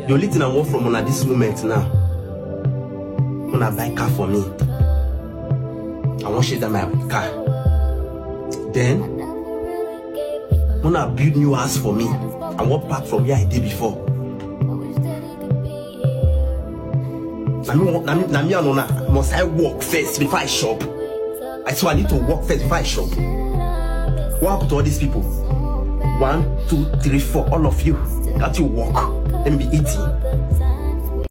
The only thing I want from at this moment now, when I buy car for me, I want to share that my car. Then, when I build new house for me, I walk back from where I did before. Must I work first before I shop? So I need to work first before I shop. What happened to all these people? 1, 2, 3, 4, all of you. That you work. Let me be eating.